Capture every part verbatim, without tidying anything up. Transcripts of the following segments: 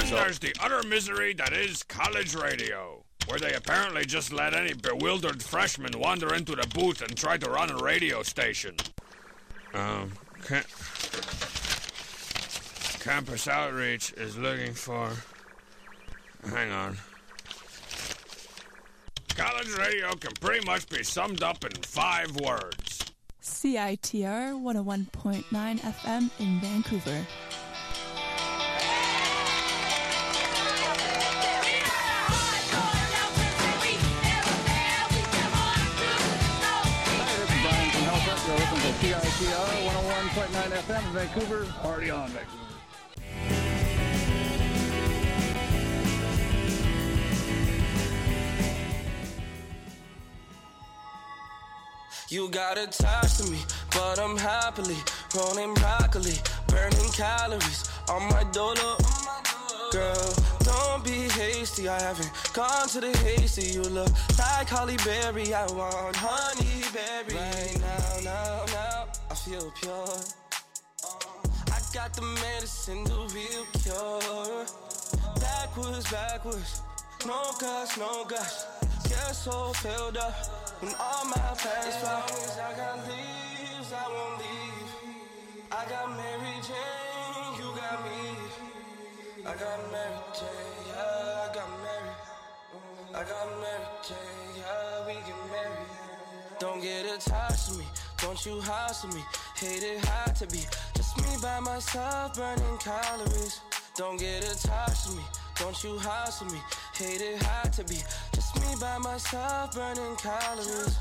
then there's the utter misery that is college radio, where they apparently just let any bewildered freshman wander into the booth and try to run a radio station. Um, ca- Campus Outreach is looking for... Hang on. College radio can pretty much be summed up in five words. C I T R one oh one point nine F M in Vancouver. C I T R one oh one point nine F M in Vancouver. Party on, Vancouver. You got attached to me, but I'm happily rolling broccoli, burning calories on my dollar. Girl, don't be hasty, I haven't gone to the hasty. You look like Holly Berry, I want honey berry. Right now, now, now, I feel pure. I got the medicine, the real cure. Backwards, backwards, no gush, no gush. Get so filled up when all my plans fly. As long as I got leaves, I won't leave. I got Mary Jane, you got me. I got Mary Jane, yeah, I got Mary. I got Mary Jane, yeah, we get married. Don't get attached to me, don't you hassle me. Hate it had to be just me by myself, burning calories. Don't get attached to me, don't you hassle me. Hate it had to be just me by myself, burning calories.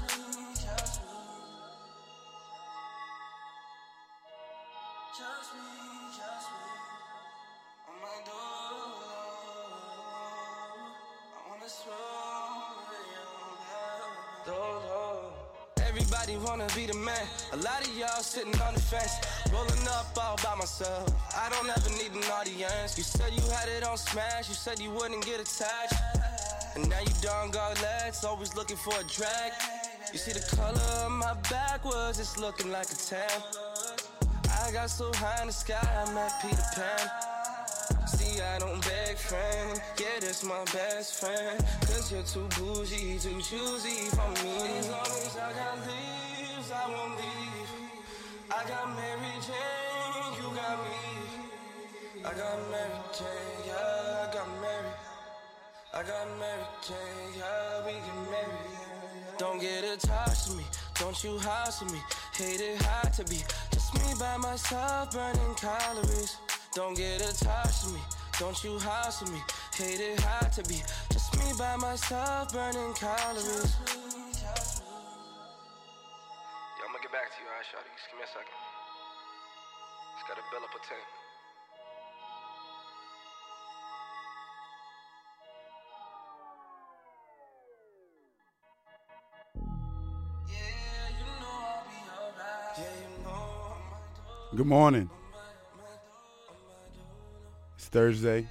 Everybody wanna be the man. A lot of y'all sitting on the fence, rolling up all by myself. I don't ever need an audience. You said you had it on smash. You said you wouldn't get attached, and now you done got legs, always looking for a drag. You see the color of my backwards, it's looking like a tan. I got so high in the sky, I met Peter Pan. See, I don't beg, friend. Yeah, that's my best friend. Cause you're too bougie, too choosy for me. As long as I got leaves, I won't leave. I got Mary Jane, you got me. I got Mary Jane, yeah, I got Mary. I got Mary Jane, yeah, we get married. Don't get attached to me, don't you hassle me. Hate it had to be just me by myself, burning calories. Don't get attached to me, don't you hassle me. Hate it had to be just me by myself, burning calories. Yeah, I'm gonna get back to you, alright, shawty. Just give me a second. Just gotta build up a tank. Yeah, you know I'll be alright. Yeah, you know. Good morning. It's Thursday,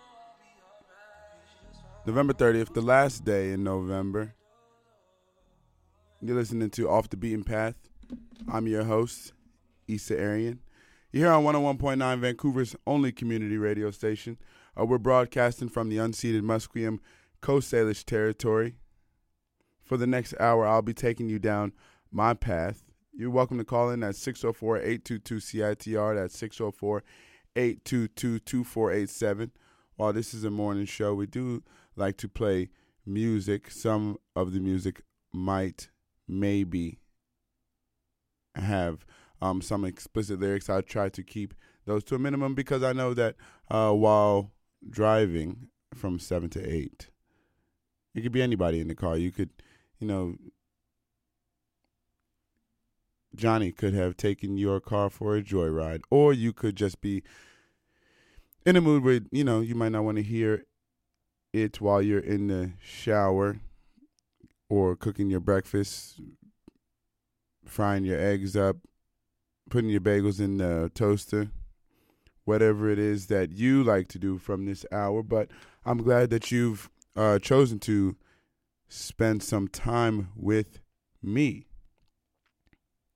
November thirtieth, the last day in November. You're listening to Off the Beaten Path. I'm your host, Issa Arian. You're here on one oh one point nine, Vancouver's only community radio station. Uh, we're broadcasting from the unceded Musqueam Coast Salish territory. For the next hour, I'll be taking you down my path. You're welcome to call in at six oh four, eight two two, C I T R. That's six oh four, eight two two, two four eight seven. While this is a morning show, we do like to play music. Some of the music might, maybe, have um, some explicit lyrics. I try to keep those to a minimum because I know that uh, while driving from seven to eight, it could be anybody in the car. You could, you know, Johnny could have taken your car for a joyride, or you could just be in a mood where, you know, you might not want to hear it while you're in the shower or cooking your breakfast, frying your eggs up, putting your bagels in the toaster, whatever it is that you like to do from this hour. But I'm glad that you've uh, chosen to spend some time with me.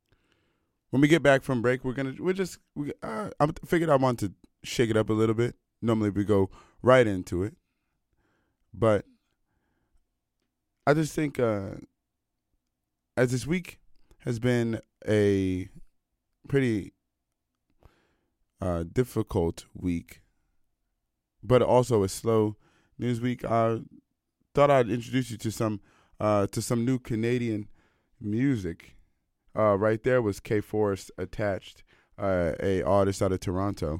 When we get back from break, we're gonna we're just we, uh, I figured I want to shake it up a little bit normally we go right into it. But I just think uh, as this week has been a pretty uh, difficult week, but also a slow news week, I thought I'd introduce you to some uh, to some new Canadian music. Uh, right there was K Forest Attached, uh, a artist out of Toronto,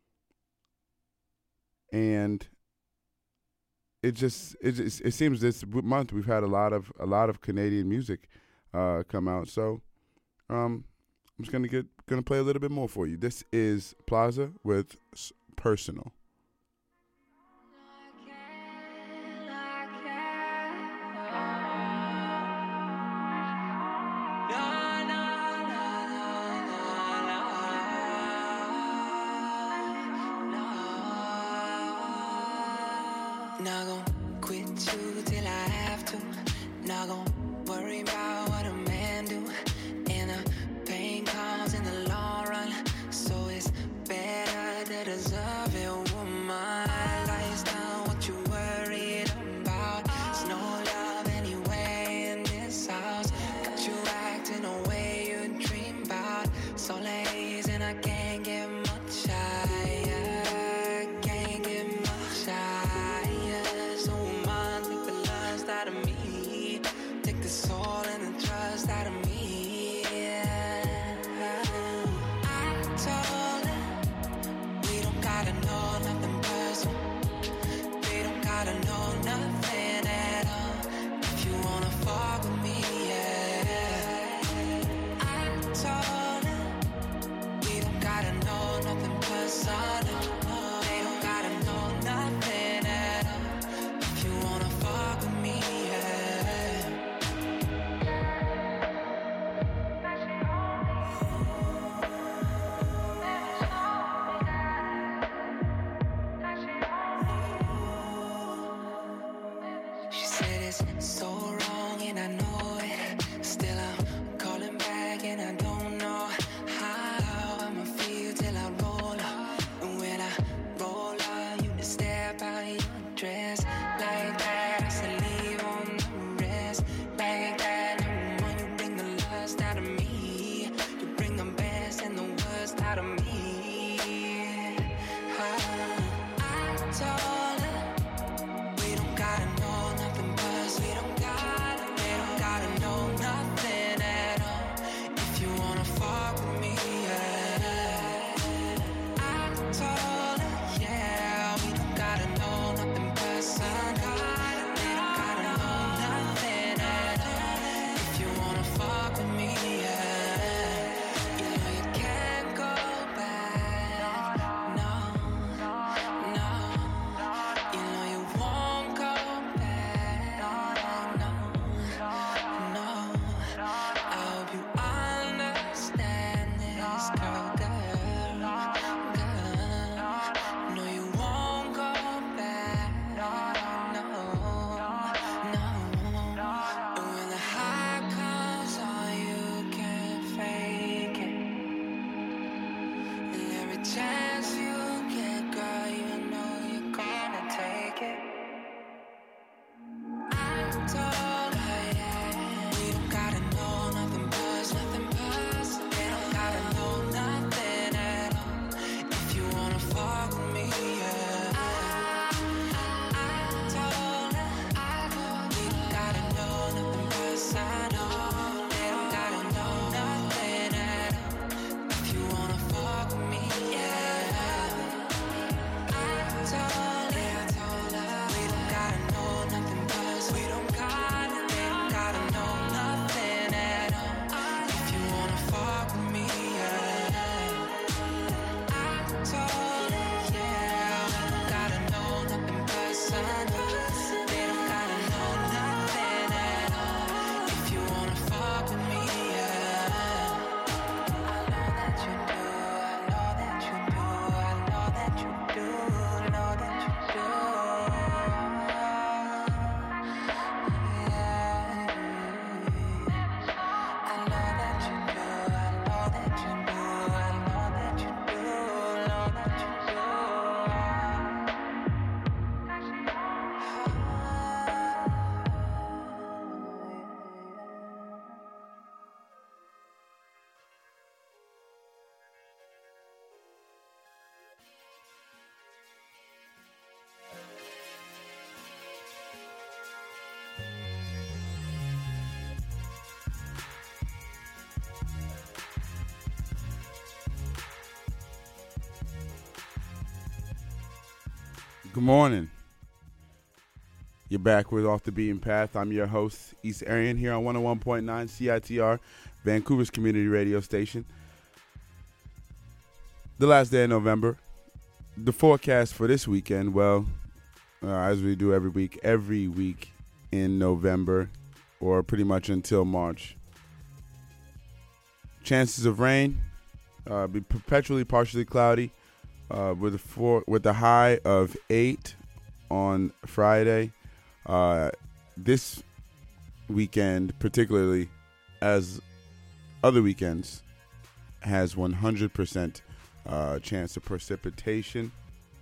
and it just it just, it seems this month we've had a lot of a lot of Canadian music uh, come out. So um, I'm just gonna get gonna play a little bit more for you. This is Plaza with Personal. Not gon' quit you till I have to. Not gon' worry about what a man do. And the pain comes in the long run, so it's better to deserve it, woman. Life's not what you worried about. There's no love anyway in this house. Got you acting the way you dream about. So lazy and I can't get much higher. Can't get much higher. Out of me, take the soul and Good morning. You're back with Off the Beaten Path. I'm your host, Issa Arian, here on one oh one point nine C I T R, Vancouver's community radio station. The last day of November. The forecast for this weekend, well, uh, as we do every week, every week in November, or pretty much until March. Chances of rain, uh, be perpetually partially cloudy, uh, with a four, with a high of eight on Friday. Uh, this weekend, particularly as other weekends, has one hundred percent uh, chance of precipitation.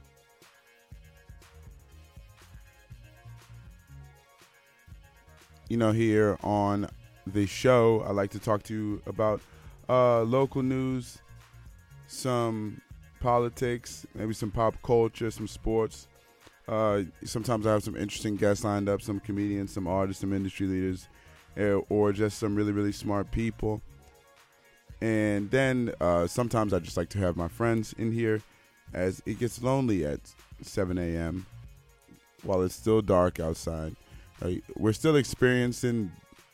You know, here on the show, I like to talk to you about uh, local news, some politics, maybe some pop culture, some sports. Uh, sometimes I have some interesting guests lined up, some comedians, some artists, some industry leaders, uh, or just some really, really smart people. And then uh, sometimes I just like to have my friends in here as it gets lonely at seven a.m. while it's still dark outside. Uh, we're still experiencing,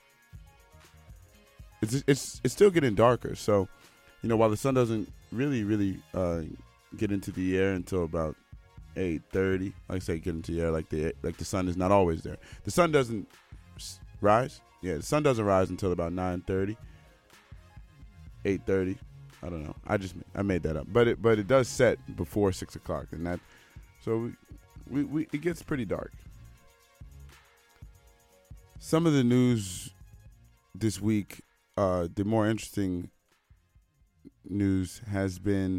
it's, it's, it's still getting darker. So, you know, while the sun doesn't really, really uh, get into the air until about eight thirty, like I say, get into the air, like the like the sun is not always there. The sun doesn't rise. Yeah, the sun doesn't rise until about nine thirty, eight thirty. I don't know. I just I made that up, but it but it does set before six o'clock, and that so we, we we it gets pretty dark. Some of the news this week, uh, the more interesting news has been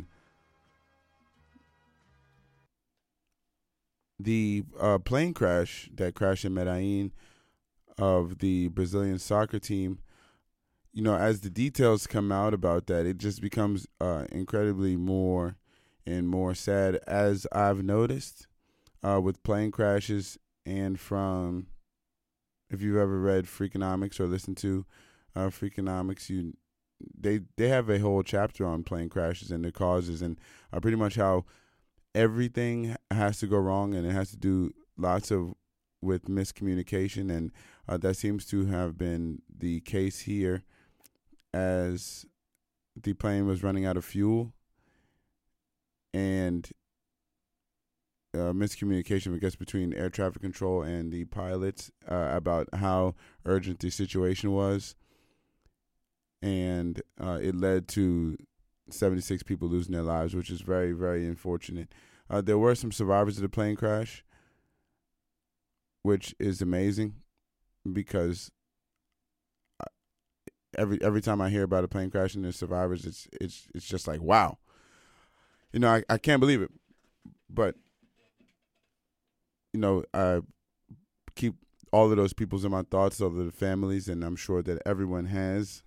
the uh, plane crash that crashed in Medellin of the Brazilian soccer team. You know, as the details come out about that, it just becomes uh, incredibly more and more sad, as I've noticed uh, with plane crashes. And from, if you've ever read Freakonomics or listened to uh, Freakonomics, you they they have a whole chapter on plane crashes and the causes, and uh, pretty much how everything has to go wrong, and it has to do lots of with miscommunication, and uh, that seems to have been the case here, as the plane was running out of fuel, and uh, miscommunication, I guess, between air traffic control and the pilots uh, about how urgent the situation was, and uh, it led to seventy-six people losing their lives, which is very, very unfortunate. Uh, there were some survivors of the plane crash, which is amazing, because every every time I hear about a plane crash and there's survivors, it's it's it's just like, wow. You know, I, I can't believe it. But, you know, I keep all of those peoples in my thoughts, all of the families, and I'm sure that everyone has.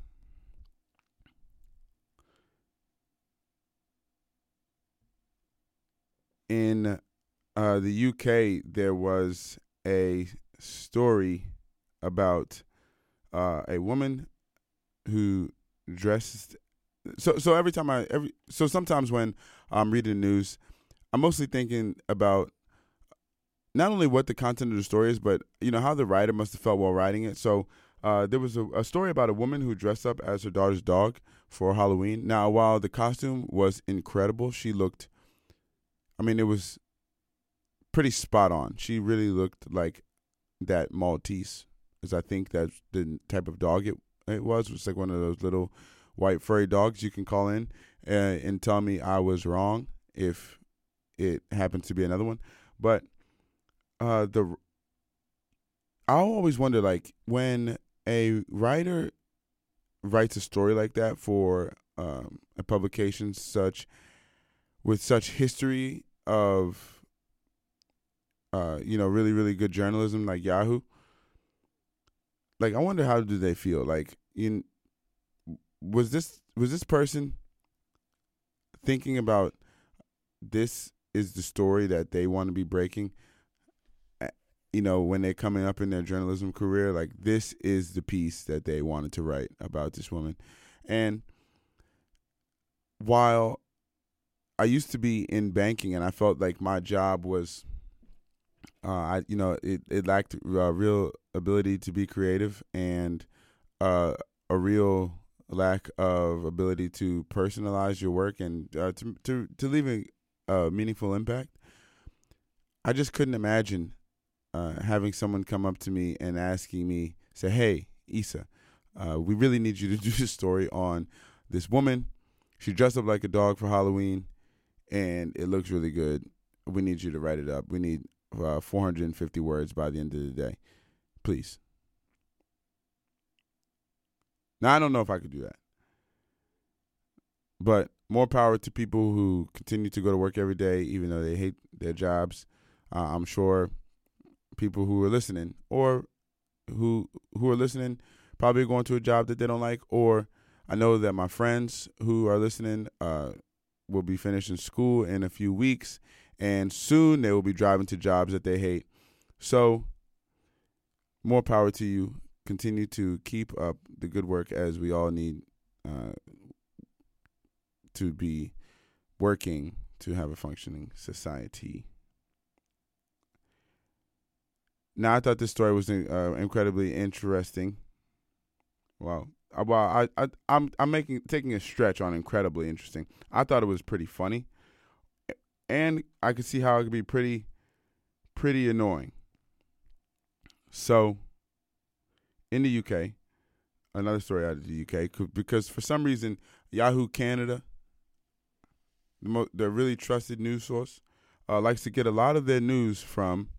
In uh, the U K, there was a story about uh, a woman who dressed. So, so every time I every so sometimes when I'm reading the news, I'm mostly thinking about not only what the content of the story is, but you know how the writer must have felt while writing it. So, uh, there was a, a story about a woman who dressed up as her daughter's dog for Halloween. Now, while the costume was incredible, she looked. I mean, it was pretty spot on. She really looked like that Maltese, as I think that's the type of dog it it was. It was like one of those little white furry dogs you can call in uh, and tell me I was wrong if it happens to be another one. But uh, the I always wonder, like, when a writer writes a story like that for um, a publication such with such history of, uh, you know, really, really good journalism like Yahoo. Like, I wonder how do they feel? Like, you, was this was this person thinking about this is the story that they want to be breaking? You know, when they're coming up in their journalism career, like, this is the piece that they wanted to write about this woman. And while I used to be in banking and I felt like my job was Uh, I, you know, it, it lacked uh, real ability to be creative and uh, a real lack of ability to personalize your work and uh, to, to to leave a uh, meaningful impact. I just couldn't imagine uh, having someone come up to me and asking me, say, "Hey, Issa, uh, we really need you to do this story on this woman. She dressed up like a dog for Halloween, and it looks really good. We need you to write it up. We need uh, four hundred fifty words by the end of the day. Please." Now, I don't know if I could do that. But more power to people who continue to go to work every day, even though they hate their jobs. Uh, I'm sure people who are listening or who who are listening probably going to a job that they don't like. Or I know that my friends who are listening uh, will be finishing school in a few weeks. And soon they will be driving to jobs that they hate. So more power to you. Continue to keep up the good work, as we all need uh, to be working to have a functioning society. Now, I thought this story was uh, incredibly interesting. Well, I, well, I, I, I'm, I'm making taking a stretch on incredibly interesting. I thought it was pretty funny, and I could see how it could be pretty, pretty annoying. So, in the U K, another story out of the U K, because for some reason, Yahoo Canada, the, mo- the really trusted news source, uh, likes to get a lot of their news from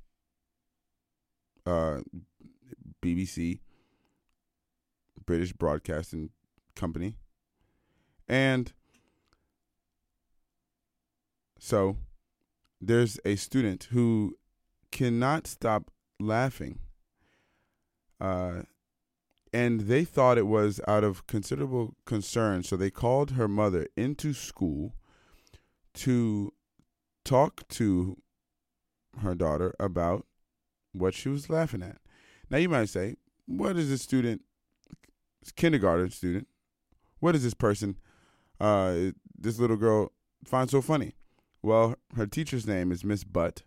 uh, B B C, British Broadcasting Company. And so there's a student who cannot stop laughing. Uh, and they thought it was out of considerable concern. So they called her mother into school to talk to her daughter about what she was laughing at. Now, you might say, what is this student, this kindergarten student, what is this person, uh, this little girl find so funny? Well, her teacher's name is Miss Butt.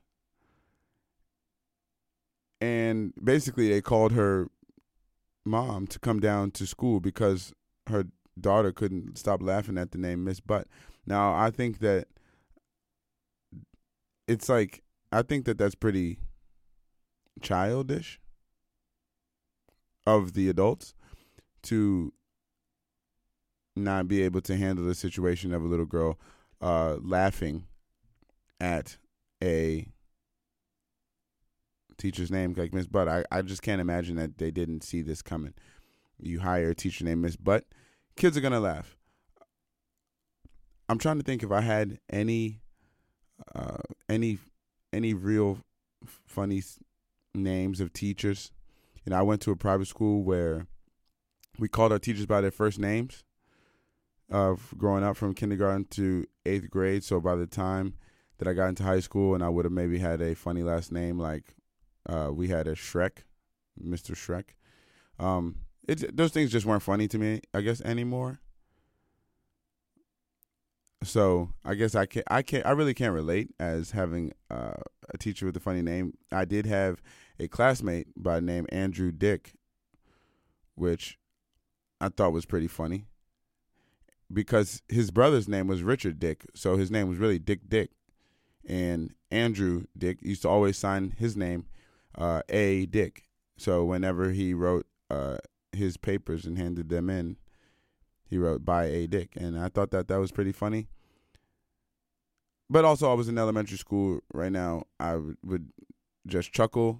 And basically they called her mom to come down to school because her daughter couldn't stop laughing at the name Miss Butt. Now, I think that it's like, I think that that's pretty childish of the adults to not be able to handle the situation of a little girl uh, laughing at a teacher's name like Miss Butt. I, I just can't imagine that they didn't see this coming. You hire a teacher named Miss Butt, kids are going to laugh. I'm trying to think if I had any uh, any any real f- funny s- names of teachers. You know, I went to a private school where we called our teachers by their first names uh, growing up from kindergarten to eighth grade. So by the time that I got into high school and I would have maybe had a funny last name like Uh, we had a Shrek, Mister Shrek. Um, it, those things just weren't funny to me, I guess, anymore. So I guess I can't, I can't, I really can't relate as having uh, a teacher with a funny name. I did have a classmate by the name Andrew Dick, which I thought was pretty funny because his brother's name was Richard Dick, so his name was really Dick Dick, and Andrew Dick used to always sign his name uh, A. Dick. So whenever he wrote uh, his papers and handed them in, he wrote by A. Dick, and I thought that that was pretty funny. But also, I was in elementary school. Right now, I w- would just chuckle,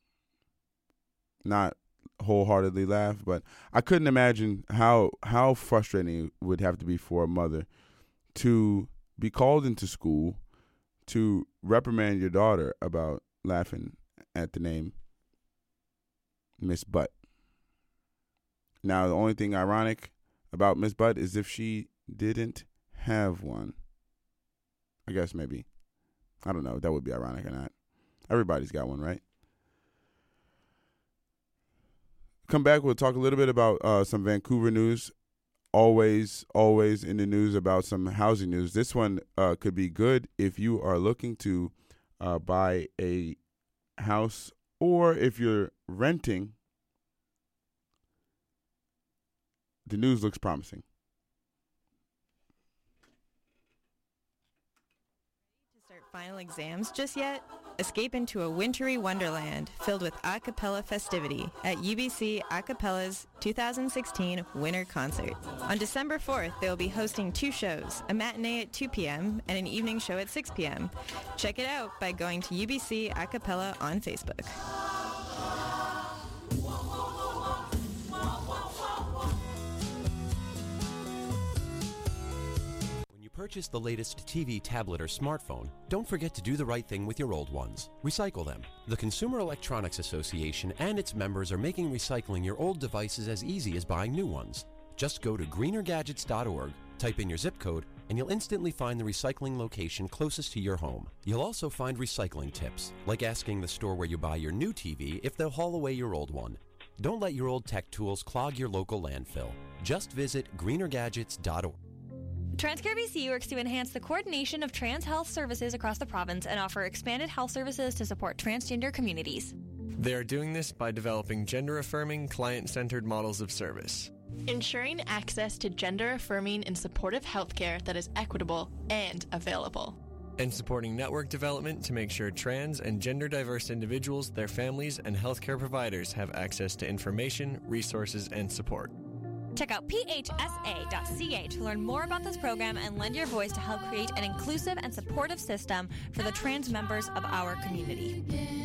not wholeheartedly laugh, but I couldn't imagine how how frustrating it would have to be for a mother to be called into school to reprimand your daughter about laughing at the name Miss Butt. Now, the only thing ironic about Miss Butt is if she didn't have one. I guess maybe. I don't know if that would be ironic or not. Everybody's got one, right? Come back, we'll talk a little bit about uh, some Vancouver news. Always, always in the news about some housing news. This one uh, could be good if you are looking to uh, buy a house, or if you're renting, the news looks promising. Start final exams just yet? Escape into a wintry wonderland filled with a cappella festivity at U B C Acapella's two thousand sixteen Winter Concert. On December fourth, they will be hosting two shows, a matinee at two p.m. and an evening show at six p.m. Check it out by going to U B C Acapella on Facebook. Purchase the latest T V, tablet, or smartphone, don't forget to do the right thing with your old ones. Recycle them. The Consumer Electronics Association and its members are making recycling your old devices as easy as buying new ones. Just go to greener gadgets dot org, type in your zip code, and you'll instantly find the recycling location closest to your home. You'll also find recycling tips, like asking the store where you buy your new T V if they'll haul away your old one. Don't let your old tech tools clog your local landfill. Just visit greener gadgets dot org. TransCare B C works to enhance the coordination of trans health services across the province and offer expanded health services to support transgender communities. They are doing this by developing gender-affirming, client-centered models of service, ensuring access to gender-affirming and supportive healthcare that is equitable and available, and supporting network development to make sure trans and gender-diverse individuals, their families, and healthcare providers have access to information, resources, and support. Check out P H S A dot C A to learn more about this program and lend your voice to help create an inclusive and supportive system for the trans members of our community.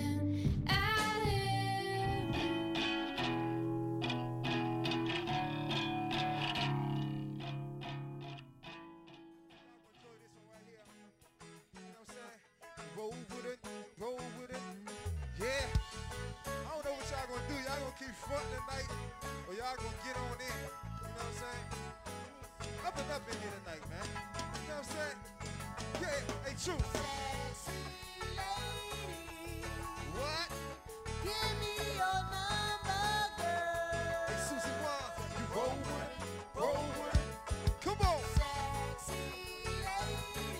Roll with it, roll with it, yeah. I don't know what y'all gonna do. Y'all gonna keep fronting tonight, or y'all gonna get on in. You know what I'm saying? Up and up in here tonight, man. You know what I'm saying? Yeah, hey, true. Sexy lady. What? Give me your number, girl. Hey, Susie Wan, you roll with it, roll with it. Come on. Sexy lady.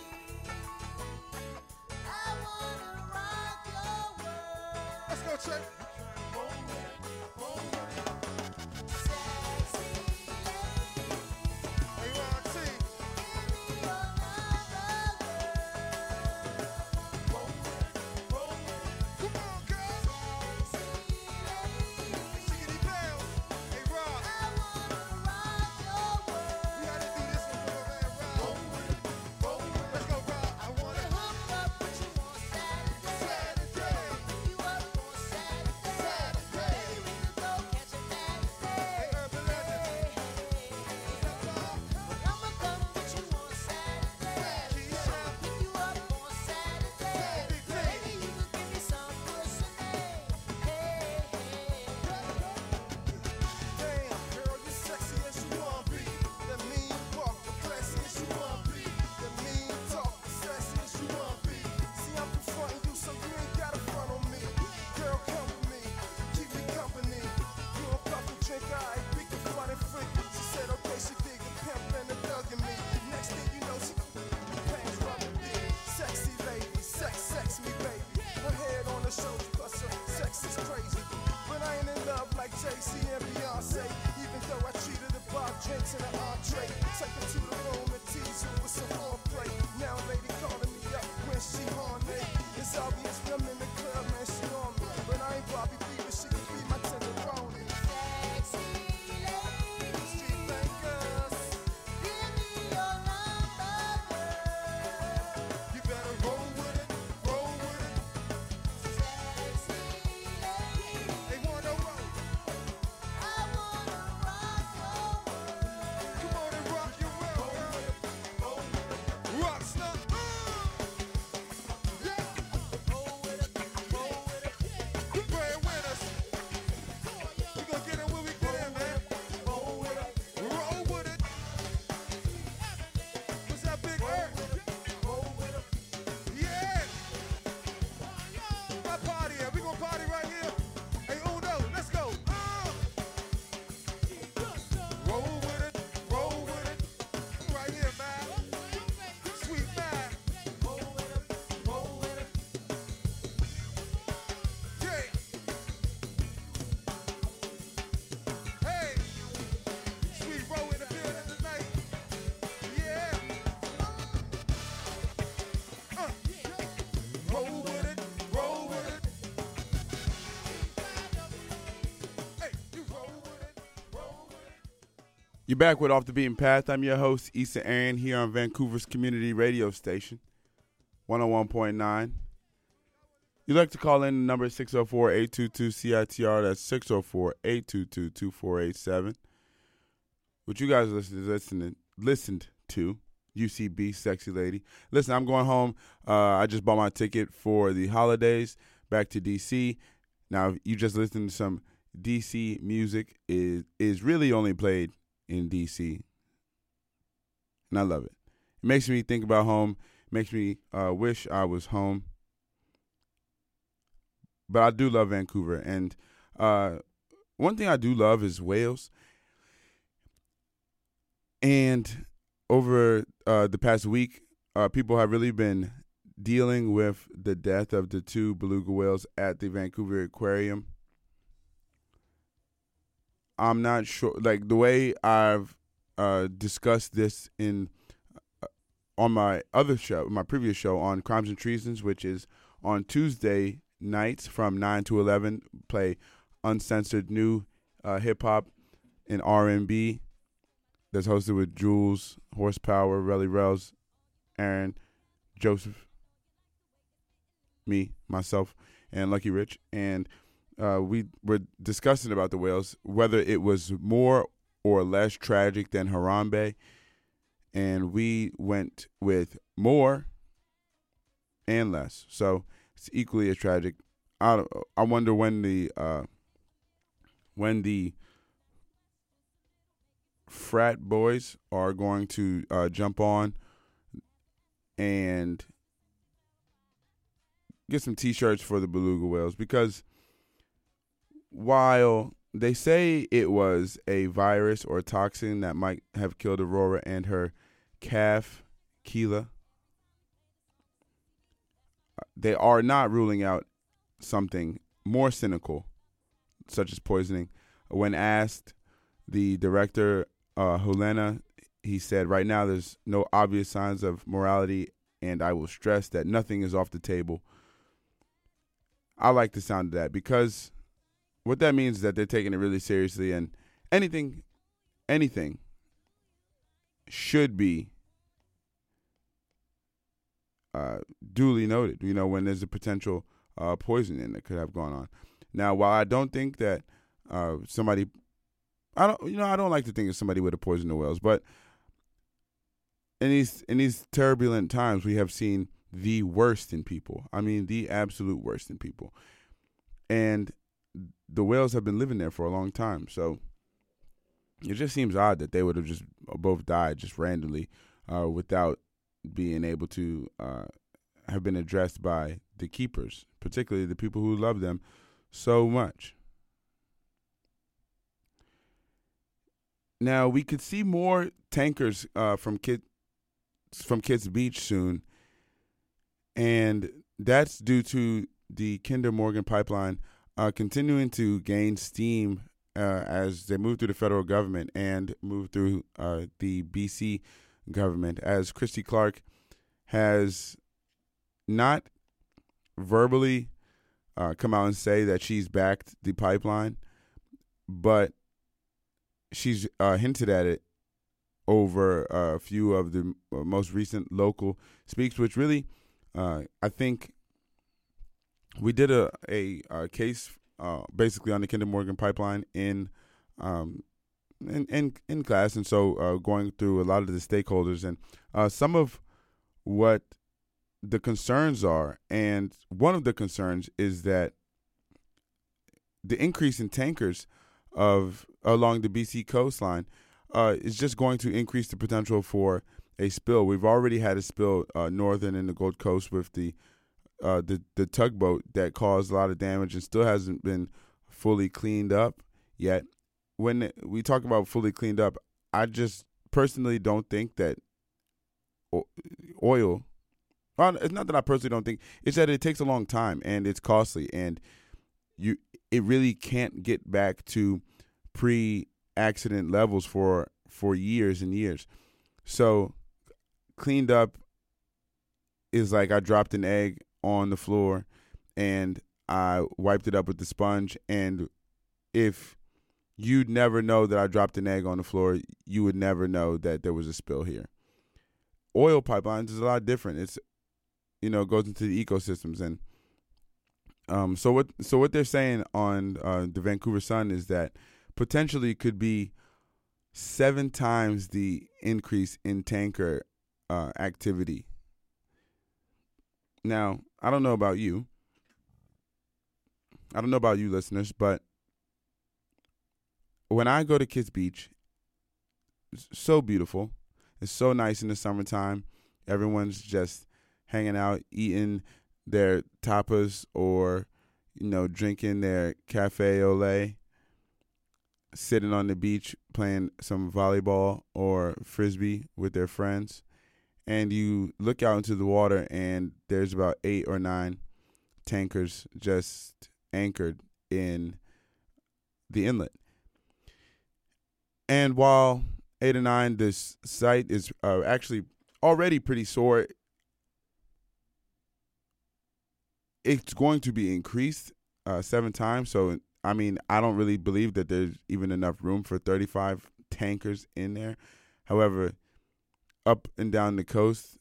I wanna rock your world. Let's go, Trey. Roll with it, roll with it. Sexy lady. Hey, Ron T. Give me your number, girl. Roll with it, roll with it. Come on, girl. Sexy lady. Hey, Shiggity Bells. Hey, Rob. I wanna rock your world. We gotta do this one for my man, Rob. Roll with it, roll with it. Let's go, Rob. I wanna hook up with you on Saturday. Saturday. Pick you up on Saturday. Saturday. We could go catch a matinee. Hey, Urban Legend. Is that Bob? I'ma come with you on Saturday. Keisha. Pick you up on Saturday. Maybe you could give me some pussy. Hey, hey. Damn, girl, you sexy as you wanna be. That mean walk, the classy as you wanna be. That mean talk, the sassy as you wanna be. See, I'm confronting you, so you ain't gotta front on me. Girl, come with me, keep me company. You a puff and drink, alright, we can fun and freak. She said, okay, she dig the pimp and the thug in me. Next thing you know, she pants rubbing me. Sexy lady, sex, sex me, baby. Her head on her shoulder, plus her sex is crazy. But I ain't in love like Jay-Z and Beyonce. Even though I treated her bar drinks and an entree. Take her to the room and tease her with some foreplay. Now lady calling me up when she horny. It's obvious I'm in the club, man, she on me. But I ain't Bobby Beaver, she can be my tenderoni. Sexy lady, street bangers. Give me your number, girl. You better roll with it, roll with it. Sexy lady. They wanna roll. I wanna rock your world. Come on and rock your world, girl. Rockstar. Yeah. Roll with it. You're back with Off the Beaten Path. I'm your host, Issa Aaron, here on Vancouver's community radio station, one oh one point nine. You'd like to call in the number six oh four, eight two two, C I T R. That's six oh four, eight two two, two four eight seven. What you guys listened, listened, listened to, U C B, Sexy Lady. Listen, I'm going home. Uh, I just bought my ticket for the holidays back to D C. Now, if you just listened to some D C music, is is really only played in D C, and I love it. It makes me think about home. It makes me uh, wish I was home. But I do love Vancouver, and uh, one thing I do love is whales. And over uh, the past week, uh, people have really been dealing with the death of the two beluga whales at the Vancouver Aquarium. I'm not sure, like the way I've uh, discussed this in uh, on my other show, my previous show on Crimes and Treasons, which is on Tuesday nights from nine to eleven, play uncensored new uh, hip hop and R and B that's hosted with Jules, Horsepower, Relly Rels, Aaron, Joseph, me, myself, and Lucky Rich. And Uh, we were discussing about the whales, whether it was more or less tragic than Harambe, and we went with more and less. So it's equally as tragic. I I wonder when the uh, when the frat boys are going to uh, jump on and get some T-shirts for the beluga whales, because while they say it was a virus or toxin that might have killed Aurora and her calf, Keela, they are not ruling out something more cynical, such as poisoning. When asked, the director, uh, Helena, he said, right now there's no obvious signs of morality, and I will stress that nothing is off the table. I like the sound of that, because what that means is that they're taking it really seriously, and anything, anything should be uh, duly noted, you know, when there's a potential uh, poisoning that could have gone on. Now, while I don't think that uh, somebody, I don't, you know, I don't like to think of somebody would have poisoned the whales, but in these in these turbulent times, we have seen the worst in people. I mean, the absolute worst in people, and the whales have been living there for a long time, so it just seems odd that they would have just both died just randomly uh, without being able to uh, have been addressed by the keepers, particularly the people who love them so much. Now, we could see more tankers uh, from Kit, from Kids Beach soon, and that's due to the Kinder Morgan pipeline Uh, continuing to gain steam uh, as they move through the federal government and move through uh, the B C government, as Christy Clark has not verbally uh, come out and say that she's backed the pipeline, but she's uh, hinted at it over a few of the most recent local speaks, which really, uh, I think, we did a a, a case uh, basically on the Kinder Morgan pipeline in um in in, in class, and so uh, going through a lot of the stakeholders and uh, some of what the concerns are, and one of the concerns is that the increase in tankers of along the B C coastline uh, is just going to increase the potential for a spill. We've already had a spill uh, northern in the Gold Coast with the uh, the the tugboat that caused a lot of damage and still hasn't been fully cleaned up yet. When we talk about fully cleaned up, I just personally don't think that oil. Well, it's not that I personally don't think. It's that it takes a long time and it's costly, and you it really can't get back to pre-accident levels for for years and years. So cleaned up is like I dropped an egg on the floor and I wiped it up with the sponge, and if you'd never know that I dropped an egg on the floor. You would never know that there was a spill here. Oil pipelines is a lot different. It's, you know, goes into the ecosystems. And um, so what so what they're saying on uh, the Vancouver Sun is that potentially could be seven times the increase in tanker uh, activity. Now, I don't know about you. I don't know about you listeners, but when I go to Kiss Beach, it's so beautiful. It's so nice in the summertime. Everyone's just hanging out, eating their tapas or, you know, drinking their cafe au lait, sitting on the beach playing some volleyball or frisbee with their friends. And you look out into the water and there's about eight or nine tankers just anchored in the inlet. And while eight or nine, this site is uh, actually already pretty sore, it's going to be increased uh, seven times. So, I mean, I don't really believe that there's even enough room for thirty-five tankers in there. However, up and down the coast,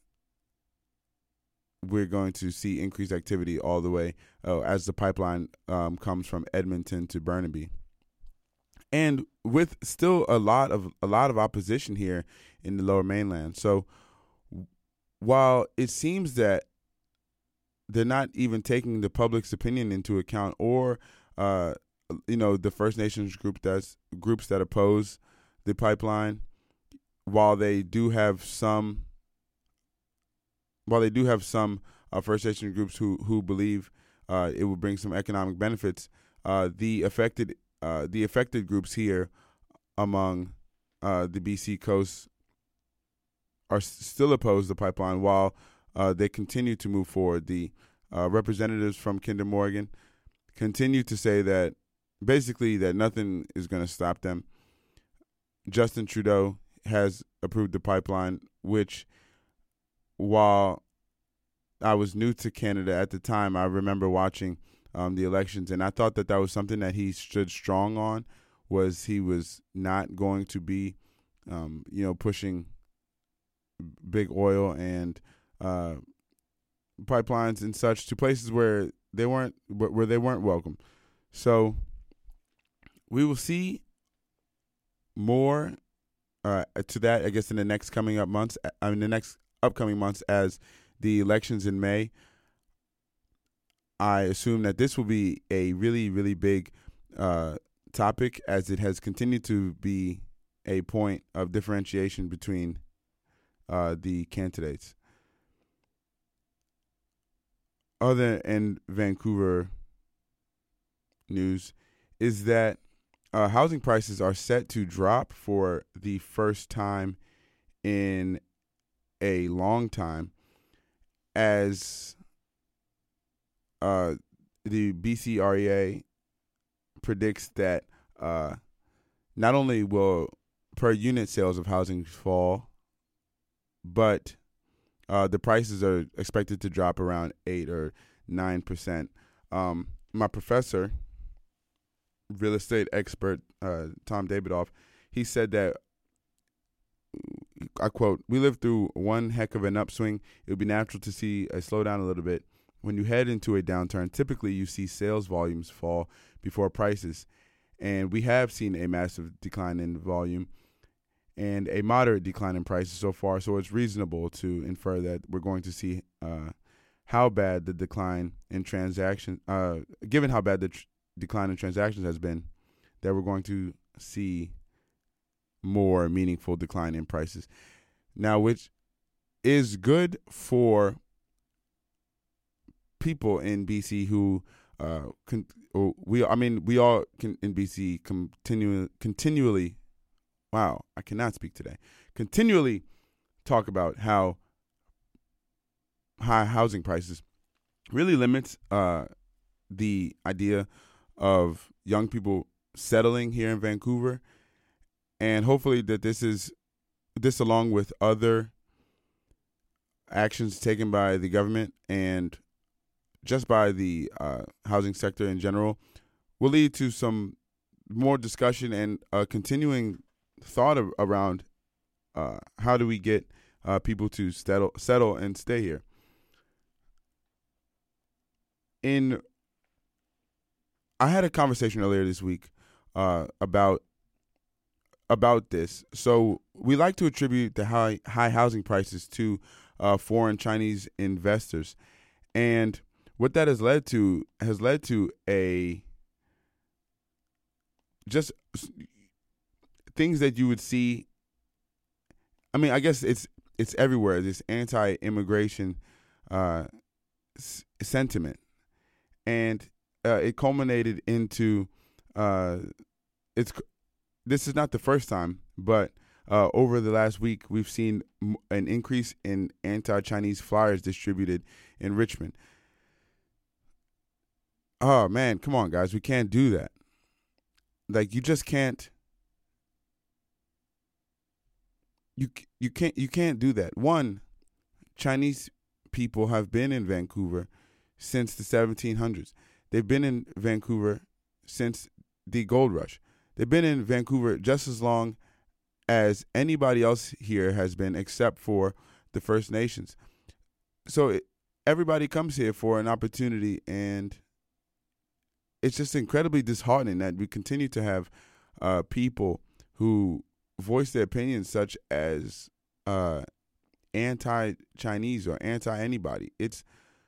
we're going to see increased activity all the way uh, as the pipeline um, comes from Edmonton to Burnaby. And with still a lot of a lot of opposition here in the Lower Mainland. So while it seems that they're not even taking the public's opinion into account, or uh, you know, the First Nations group that's groups that oppose the pipeline, while they do have some, while they do have some uh, First Nation groups who who believe uh, it will bring some economic benefits, uh, the affected uh, the affected groups here among uh, the B C coast are s- still opposed to the pipeline, while uh, they continue to move forward. The uh, representatives from Kinder Morgan continue to say that basically that nothing is going to stop them. Justin Trudeau has approved the pipeline, which, while I was new to Canada at the time, I remember watching um, the elections, and I thought that that was something that he stood strong on, was he was not going to be, um, you know, pushing big oil and uh, pipelines and such to places where they weren't where they weren't welcome. So we will see more uh, to that, I guess, in the next coming up months. I mean, the next upcoming months as the elections in May. I assume that this will be a really, really big uh, topic, as it has continued to be a point of differentiation between uh, the candidates. Other in Vancouver news is that uh, housing prices are set to drop for the first time in a long time, as uh, the B C R E A predicts that uh, not only will per unit sales of housing fall, but uh, the prices are expected to drop around eight or nine percent. Um, my professor, real estate expert uh, Tom Davidoff, he said that, I quote, "We lived through one heck of an upswing. It would be natural to see a slowdown a little bit. When you head into a downturn, typically you see sales volumes fall before prices. And we have seen a massive decline in volume and a moderate decline in prices so far. So it's reasonable to infer that we're going to see uh, how bad the decline in transaction, uh, given how bad the tr- decline in transactions has been, that we're going to see more meaningful decline in prices. Now, which is good for people in B C who uh, con- we I mean we all can in B C continue continually. Wow, I cannot speak today. Continually talk about how high housing prices really limits uh, the idea of young people settling here in Vancouver. And hopefully that this is this, along with other actions taken by the government and just by the uh, housing sector in general, will lead to some more discussion and uh, continuing thought of, around uh, how do we get uh, people to settle, settle and stay here. In, I had a conversation earlier this week uh, about about this. So we like to attribute the high high housing prices to uh, foreign Chinese investors, and what that has led to has led to a just things that you would see. I mean, I guess it's it's everywhere. This anti-immigration uh, s- sentiment, and uh, it culminated into uh, it's. This is not the first time, but uh, over the last week, we've seen m- an increase in anti-Chinese flyers distributed in Richmond. Oh man, come on, guys, we can't do that. Like, you just can't. You you can't you can't do that. One, Chinese people have been in Vancouver since the seventeen hundreds. They've been in Vancouver since the gold rush. They've been in Vancouver just as long as anybody else here has been, except for the First Nations. So it, everybody comes here for an opportunity, and it's just incredibly disheartening that we continue to have uh, people who voice their opinions such as uh, anti-Chinese or anti-anybody. It's,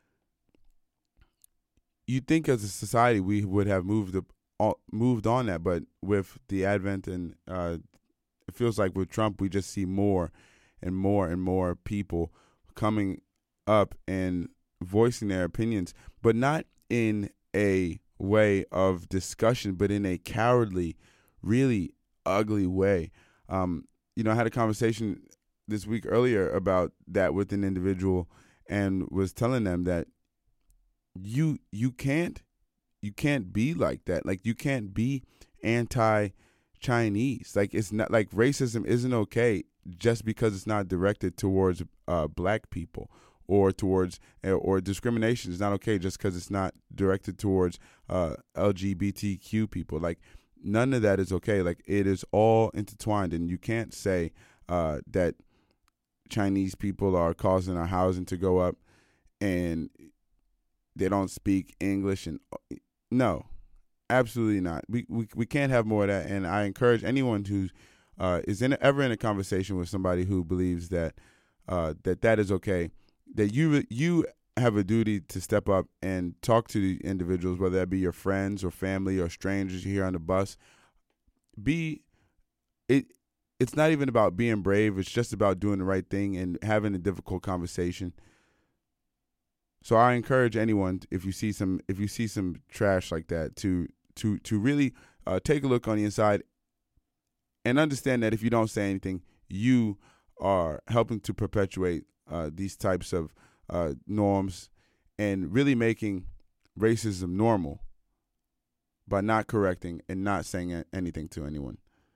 you'd think as a society we would have moved up, moved on that, but with the advent and uh, it feels like with Trump, we just see more and more and more people coming up and voicing their opinions, but not in a way of discussion, but in a cowardly, really ugly way. Um, you know, I had a conversation this week earlier about that with an individual and was telling them that you you can't you can't be like that. Like, you can't be anti-Chinese. Like, it's not like racism isn't okay just because it's not directed towards uh, black people or towards or discrimination is not okay just because it's not directed towards uh, L G B T Q people. Like, none of that is okay. Like, it is all intertwined, and you can't say uh, that Chinese people are causing our housing to go up and they don't speak English. And no, absolutely not. We, we we can't have more of that. And I encourage anyone who uh, is in ever in a conversation with somebody who believes that uh, that that is okay, that you you have a duty to step up and talk to the individuals, whether that be your friends or family or strangers you hear on the bus. Be it. It's not even about being brave. It's just about doing the right thing and having a difficult conversation. So I encourage anyone, if you see some if you see some trash like that, to to to really uh, take a look on the inside and understand that if you don't say anything, you are helping to perpetuate uh, these types of uh, norms and really making racism normal by not correcting and not saying anything to anyone.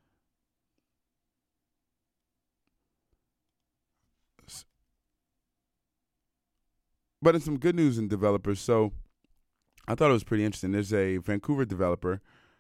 But in some good news in developers, so I thought it was pretty interesting. There's a Vancouver developer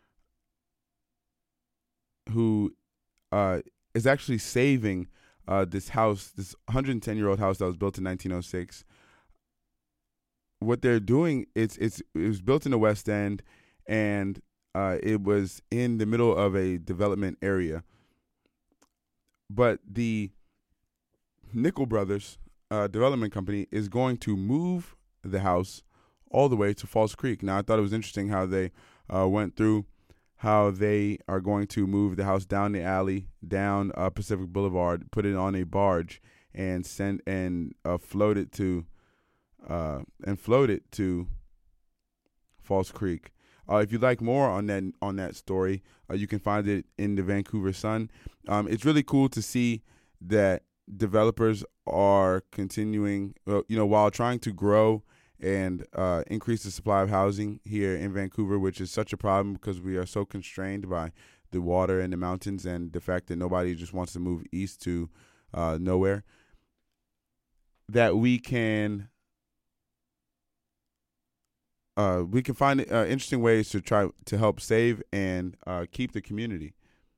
who uh, is actually saving uh, this house, this one hundred ten-year-old house that was built in nineteen oh six. What they're doing, it's it's it was built in the West End, and uh, it was in the middle of a development area. But the Nickel Brothers Uh, development company is going to move the house all the way to Falls Creek. Now, I thought it was interesting how they uh, went through how they are going to move the house down the alley, down uh, Pacific Boulevard, put it on a barge, and send and uh, float it to uh, and float it to Falls Creek. Uh, if you'd like more on that on that story, uh, you can find it in the Vancouver Sun. Um, it's really cool to see that developers are continuing, uh, you know, while trying to grow and uh, increase the supply of housing here in Vancouver, which is such a problem because we are so constrained by the water and the mountains and the fact that nobody just wants to move east to uh, nowhere, that we can uh, we can find uh, interesting ways to try to help save and uh, keep the community.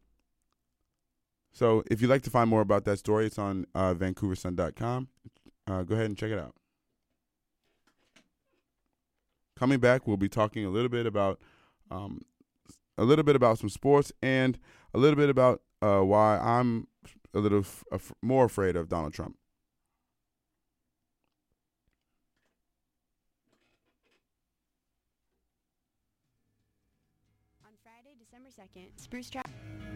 So if you'd like to find more about that story, it's on uh, Vancouver Sun dot com. Uh, go ahead and check it out. Coming back, we'll be talking a little bit about um, a little bit about some sports and a little bit about uh, why I'm a little f- af- more afraid of Donald Trump. On Friday, December second, Spruce Trap.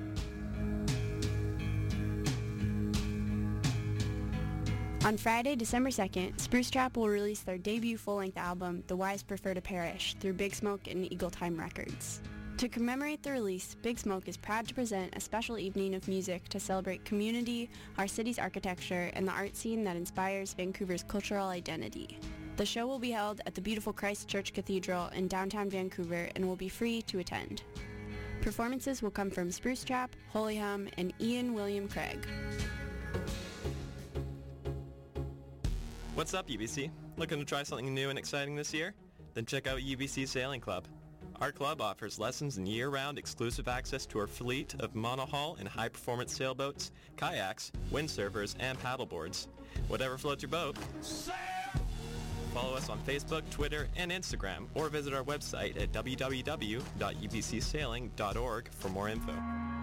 On Friday, December second, Spruce Trap will release their debut full-length album, The Wise Prefer to Perish, through Big Smoke and Eagle Time Records. To commemorate the release, Big Smoke is proud to present a special evening of music to celebrate community, our city's architecture, and the art scene that inspires Vancouver's cultural identity. The show will be held at the beautiful Christ Church Cathedral in downtown Vancouver and will be free to attend. Performances will come from Spruce Trap, Holy Hum, and Ian William Craig. What's up, U B C? Looking to try something new and exciting this year? Then check out U B C Sailing Club. Our club offers lessons and year-round exclusive access to our fleet of monohull and high-performance sailboats, kayaks, windsurfers, and paddleboards. Whatever floats your boat. Follow us on Facebook, Twitter, and Instagram, or visit our website at w w w dot u b c sailing dot org for more info.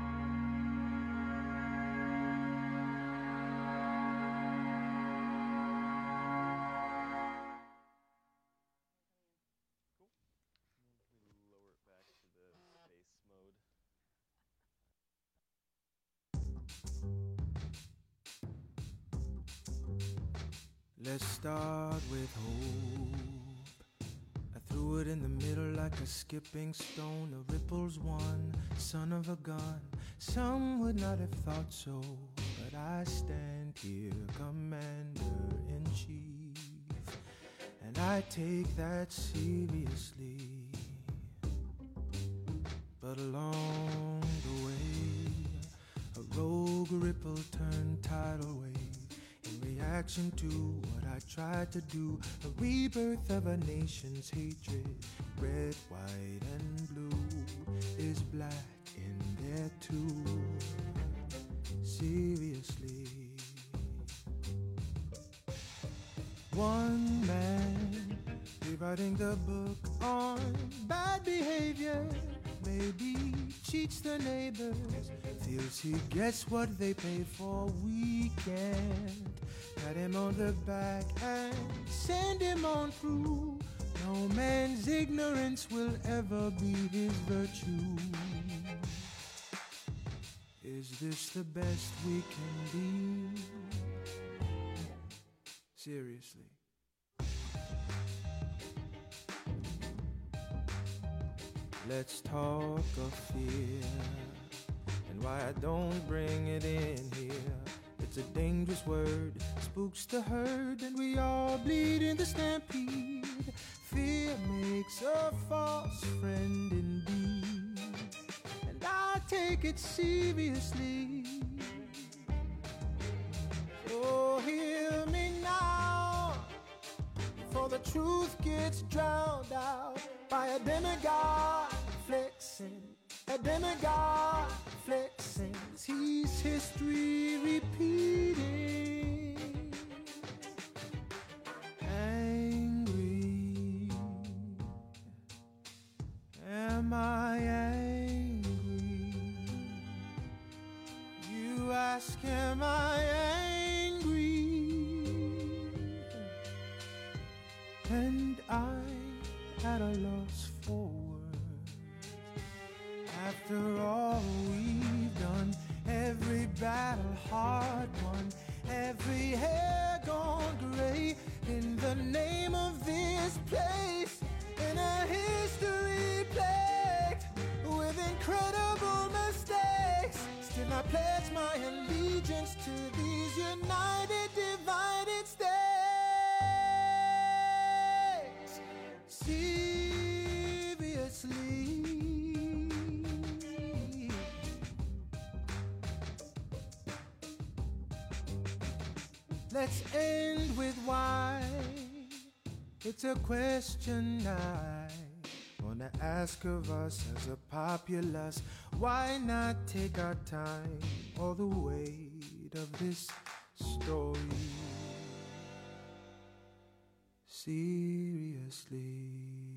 Let's start with hope. I threw it in the middle like a skipping stone. The ripples one, son of a gun. Some would not have thought so, but I stand here, commander-in-chief, and I take that seriously. But along the way, a rogue ripple turned tidal wave. Reaction to what I tried to do, a rebirth of a nation's hatred. Red, white, and blue is black in there too. Seriously, one man rewriting the book on bad behavior. Maybe cheats the neighbors, feels he gets what they pay for. We can't pat him on the back and send him on through. No man's ignorance will ever be his virtue. Is this the best we can be? Seriously. Let's talk of fear and why I don't bring it in here. It's a dangerous word, spooks the herd, and we all bleed in the stampede. Fear makes a false friend indeed, and I take it seriously. So hear me now, before the truth gets drowned out by a demigod flexing, a demigod flexing. Sees history repeating. Angry, am I angry? You ask, am I angry? And I'm at a loss for words. After all we've done, every battle hard won, every hair gone gray, in the name of this place, in a history plagued with incredible mistakes. Still I pledge my allegiance to these united, divided states. Seriously. Let's end with why It's a question I wanna ask of us as a populace. Why not take our time? All the weight of this story seriously.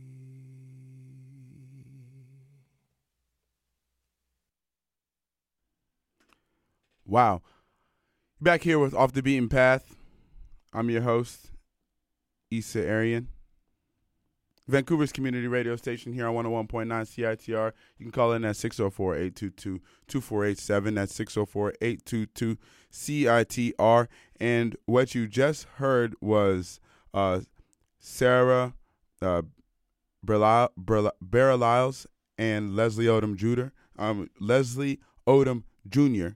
Wow. Back here with Off the Beaten Path. I'm your host, Issa Arian. Vancouver's community radio station here on one oh one point nine C I T R. You can call in at six oh four, eight two two, two four eight seven. That's six oh four, eight two two, C I T R. And what you just heard was uh, Sarah uh, Bareilles and Leslie Odom Junior Um, Leslie Odom Junior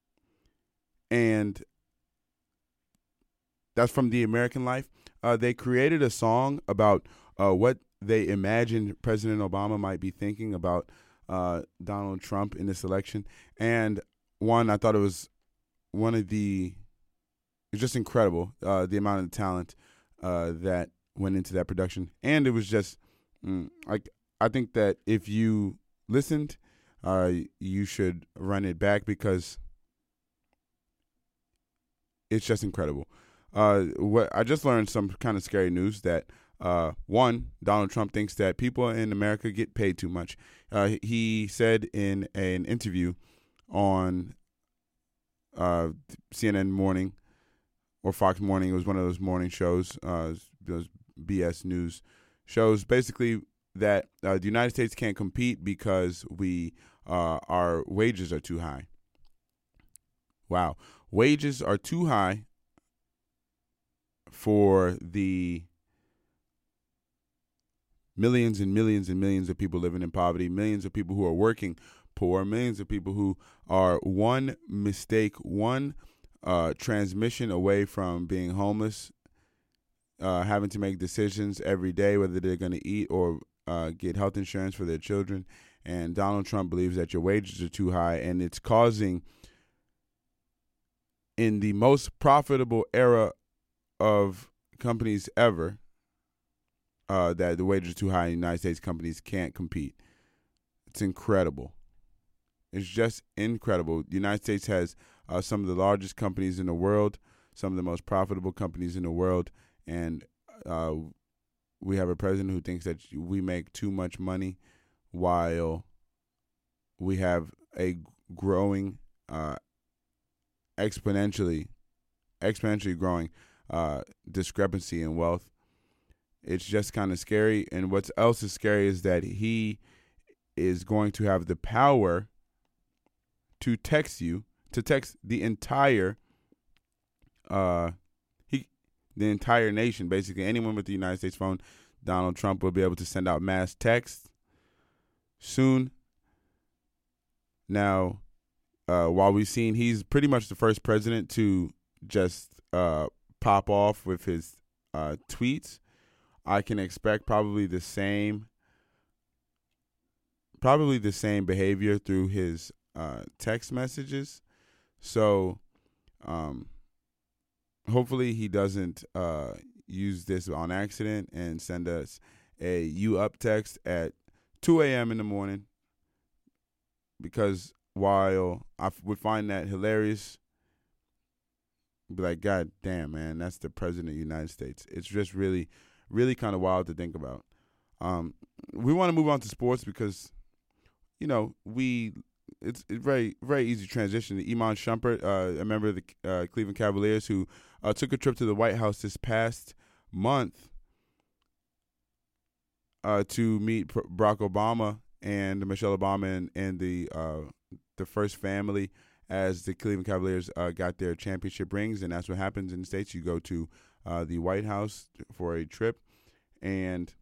And that's from The American Life. Uh, they created a song about uh, what they imagined President Obama might be thinking about uh, Donald Trump in this election. And one, I thought it was one of the, it's just incredible, uh, the amount of talent uh, that went into that production. And it was just, mm, like, I think that if you listened, uh, you should run it back because it's just incredible. Uh, what I just learned some kind of scary news that uh, one, Donald Trump thinks that people in America get paid too much. Uh, he said in an interview on uh, C N N Morning or Fox Morning, it was one of those morning shows, uh, those B S news shows, basically that uh, the United States can't compete because we uh, our wages are too high. Wow, wages are too high for the millions and millions and millions of people living in poverty, millions of people who are working poor, millions of people who are one mistake, one uh, transmission away from being homeless, uh, having to make decisions every day whether they're going to eat or uh, get health insurance for their children. And Donald Trump believes that your wages are too high, and it's causing, in the most profitable era of companies ever, uh, that the wages are too high in the United States, companies can't compete. It's incredible. It's just incredible. The United States has uh, some of the largest companies in the world, some of the most profitable companies in the world, and uh, we have a president who thinks that we make too much money while we have a growing, uh, exponentially, exponentially growing Uh, discrepancy in wealth. It's just kind of scary. And what else is scary is that he is going to have the power to text you, to text the entire, uh, he, the entire nation, basically anyone with the United States phone. Donald Trump will be able to send out mass texts soon. Now, uh, while we've seen, he's pretty much the first president to just uh. pop off with his uh, tweets. I can expect probably the same, probably the same behavior through his uh, text messages. So, um, hopefully he doesn't uh, use this on accident and send us a "you up" text at two a.m. in the morning. Because while I would find that hilarious, be like, God damn, man, that's the president of the United States. It's just really, really kind of wild to think about. Um, we want to move on to sports because, you know, we it's, it's very, very easy transition. Iman Shumpert, uh, a member of the uh, Cleveland Cavaliers who uh, took a trip to the White House this past month uh, to meet Barack Obama and Michelle Obama and, and the uh, the first family as the Cleveland Cavaliers uh, got their championship rings. And that's what happens in the States. You go to uh, the White House for a trip. And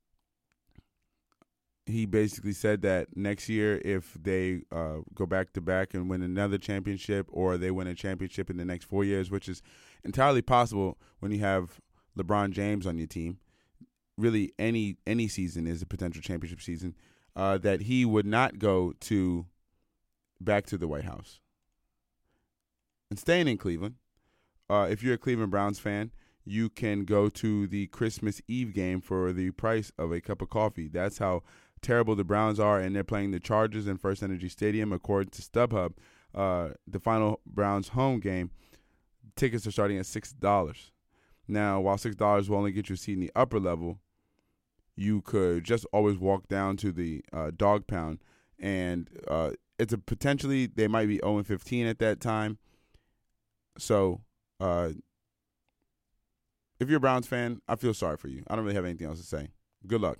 he basically said that next year, if they uh, go back-to-back and win another championship, or they win a championship in the next four years, which is entirely possible when you have LeBron James on your team, really any any season is a potential championship season, uh, that he would not go to back to the White House. And staying in Cleveland, uh, if you're a Cleveland Browns fan, you can go to the Christmas Eve game for the price of a cup of coffee. That's how terrible the Browns are, and they're playing the Chargers in First Energy Stadium. According to StubHub, uh, the final Browns home game, tickets are starting at six dollars. Now, while six dollars will only get you a seat in the upper level, you could just always walk down to the uh, dog pound, and uh, it's a potentially they might be oh and fifteen at that time. So, uh, if you're a Browns fan, I feel sorry for you. I don't really have anything else to say. Good luck.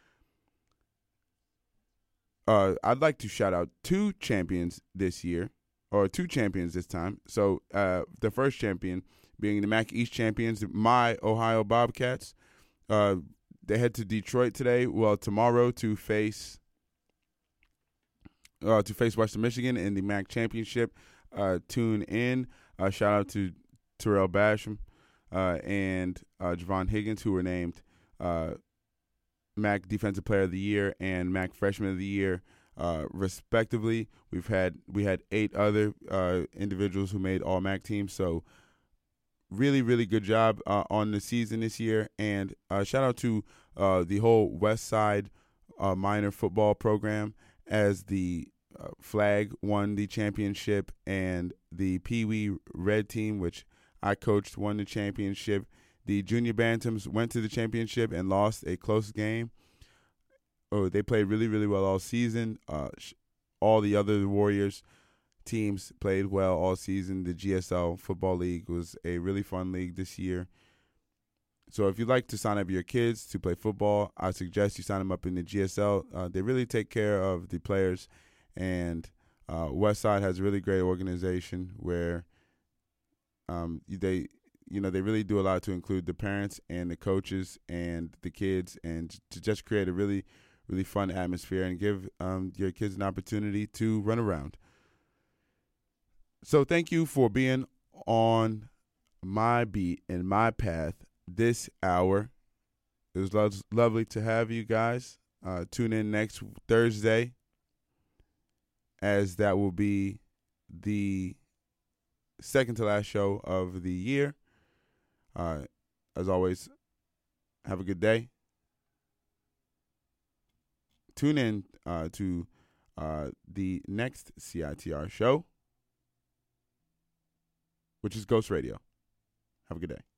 Uh, I'd like to shout out two champions this year, or two champions this time. So, uh, the first champion being the M A C East champions, my Ohio Bobcats. Uh, they head to Detroit today, well, tomorrow to face uh, to face Western Michigan in the M A C championship. Uh, tune in. Uh, shout out to Terrell Basham uh, and uh, Javon Higgins, who were named uh, M A C Defensive Player of the Year and M A C Freshman of the Year, uh, respectively. We've had we had eight other uh, individuals who made All M A C teams. So really, really good job uh, on the season this year. And uh, shout out to uh, the whole West Side uh, minor football program, as the uh, flag won the championship and the Pee Wee Red team, which I coached, won the championship. The Junior Bantams went to the championship and lost a close game. Oh, they played really, really well all season. Uh, all the other Warriors teams played well all season. The G S L Football League was a really fun league this year. So if you'd like to sign up your kids to play football, I suggest you sign them up in the G S L. Uh, they really take care of the players, and uh, Westside has a really great organization where um, they, you know, they really do a lot to include the parents and the coaches and the kids, and to just create a really, really fun atmosphere and give um, your kids an opportunity to run around. So thank you for being on my beat and my path this hour. It was lo- lovely to have you guys. Uh, tune in next Thursday, as that will be the second to last show of the year. Uh, as always, have a good day. Tune in uh, to uh, the next C I T R show, which is Ghost Radio. Have a good day.